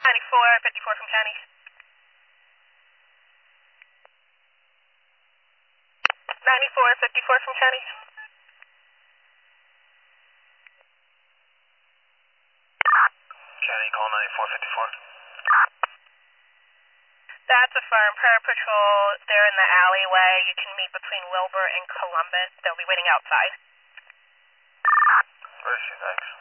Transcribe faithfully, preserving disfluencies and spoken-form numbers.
ninety-four fifty-four from County. ninety-four fifty-four from County. County, call ninety-four fifty-four. That's a firm. Para Patrol, they're in the alleyway. You can meet between Wilbur and Columbus. They'll be waiting outside. Where is she, thanks?